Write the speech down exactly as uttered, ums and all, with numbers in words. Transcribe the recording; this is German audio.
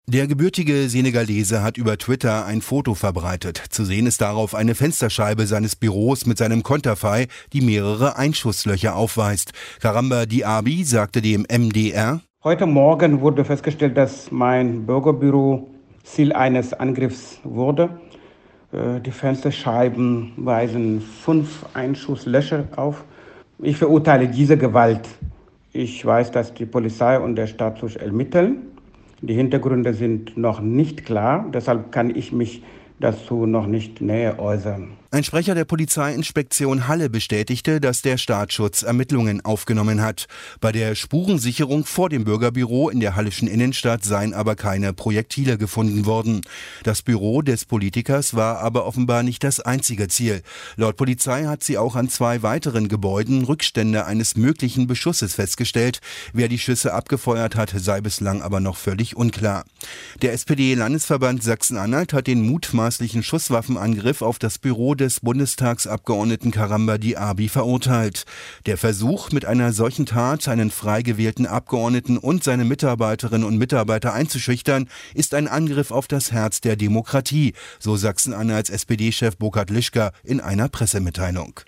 Der gebürtige Senegalese hat über Twitter ein Foto verbreitet. Zu sehen ist darauf eine Fensterscheibe seines Büros mit seinem Konterfei, die mehrere Einschusslöcher aufweist. Karamba Diaby sagte dem M D R: Heute Morgen wurde festgestellt, dass mein Bürgerbüro Ziel eines Angriffs wurde. Die Fensterscheiben weisen fünf Einschusslöcher auf. Ich verurteile diese Gewalt. Ich weiß, dass die Polizei und der Staatsschutz ermitteln. Die Hintergründe sind noch nicht klar, deshalb kann ich mich dazu noch nicht näher äußern. Ein Sprecher der Polizeiinspektion Halle bestätigte, dass der Staatsschutz Ermittlungen aufgenommen hat. Bei der Spurensicherung vor dem Bürgerbüro in der halleschen Innenstadt seien aber keine Projektile gefunden worden. Das Büro des Politikers war aber offenbar nicht das einzige Ziel. Laut Polizei hat sie auch an zwei weiteren Gebäuden Rückstände eines möglichen Beschusses festgestellt. Wer die Schüsse abgefeuert hat, sei bislang aber noch völlig unklar. Der S P D-Landesverband Sachsen-Anhalt hat den mutmaßlichen Schusswaffenangriff auf das Büro des Bundestagsabgeordneten Karamba Diaby verurteilt. Der Versuch, mit einer solchen Tat einen frei gewählten Abgeordneten und seine Mitarbeiterinnen und Mitarbeiter einzuschüchtern, ist ein Angriff auf das Herz der Demokratie, so Sachsen-Anhalts S P D-Chef Burkhard Lischka in einer Pressemitteilung.